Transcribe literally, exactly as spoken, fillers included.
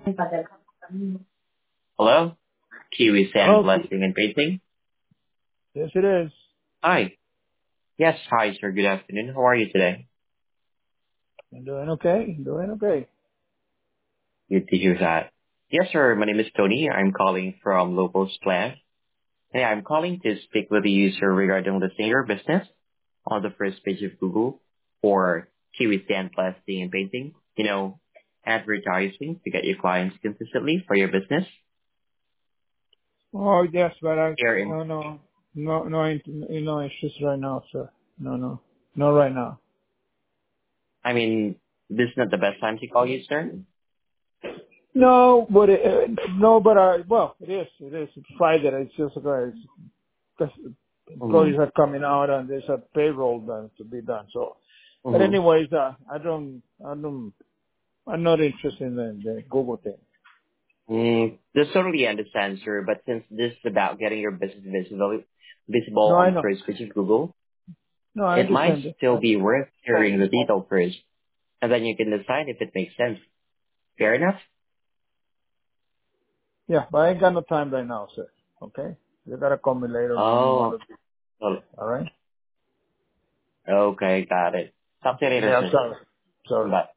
Hello? Kiwi Sand Hello. Blasting and Painting? Yes, it is. Hi. Yes, hi, sir. Good afternoon. How are you today? I'm doing okay. Doing okay. Good to hear that. Yes, sir. My name is Tony. I'm calling from Locals Plan. Hey, I'm calling to speak with the user regarding listing your business on the first page of Google for Kiwi Sand Blasting and Painting. You know, advertising to get your clients consistently for your business. Oh, yes, but I Here in, no no no no int- no issues right now, sir. No no not right now. I mean, this is not the best time to call you, sir. No, but it, uh, no, but I well, it is. It is. It's Friday. It's just because employees Mm-hmm. are coming out and there's a payroll done to be done. So, but Mm-hmm. anyways, uh, I don't I don't I'm not interested in the, the Google thing. Mm, just totally understand, sir. But since this is about getting your business visible, visible No, I on the know. first page of Google, No, I it might understand still that. be worth hearing the detail first, and then you can decide if it makes sense. Fair enough? Yeah, but I ain't got no time right now, sir. Okay? You gotta call me later when you want Oh, to be. well, All right? okay, got it. Talk to you later, Yeah, sir. sorry. Sorry. Bye.